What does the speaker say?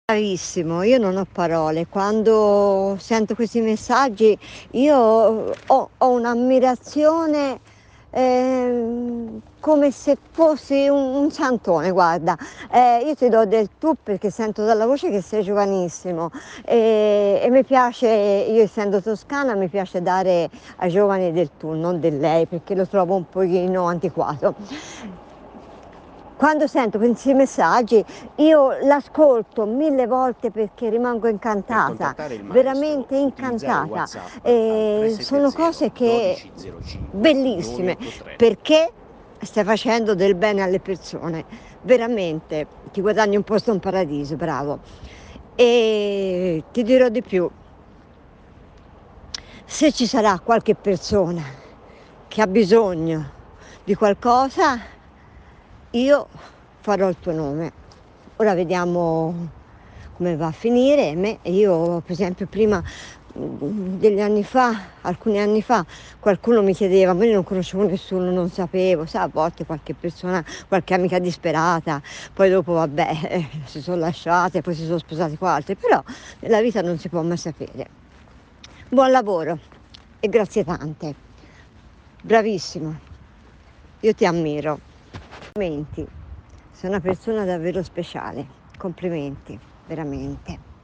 Bravissimo, io non ho parole. Quando sento questi messaggi io ho un'ammirazione, come se fossi un santone, guarda. Io ti do del tu perché sento dalla voce che sei giovanissimo, e mi piace, io essendo toscana, mi piace dare ai giovani del tu, non del lei, perché lo trovo un pochino antiquato. Quando sento questi messaggi io l'ascolto 1000 volte perché rimango Per incantata, contattare il maestro, veramente utilizzare incantata. WhatsApp al Sono 370 cose che 1205 bellissime, 983. perché stai facendo del bene alle persone, veramente ti guadagni un posto in paradiso, bravo. E ti dirò di più, se ci sarà qualche persona che ha bisogno di qualcosa, io farò il tuo nome. Ora vediamo come va a finire. Io per esempio prima, degli anni fa, alcuni anni fa, qualcuno mi chiedeva, ma io non conoscevo nessuno, non sapevo, sai, a volte qualche persona, qualche amica disperata, poi dopo vabbè, si sono lasciate, poi si sono sposati con altri, però nella vita non si può mai sapere. Buon lavoro e grazie tante. Bravissimo, io ti ammiro. Complimenti, sei una persona davvero speciale. Complimenti, veramente.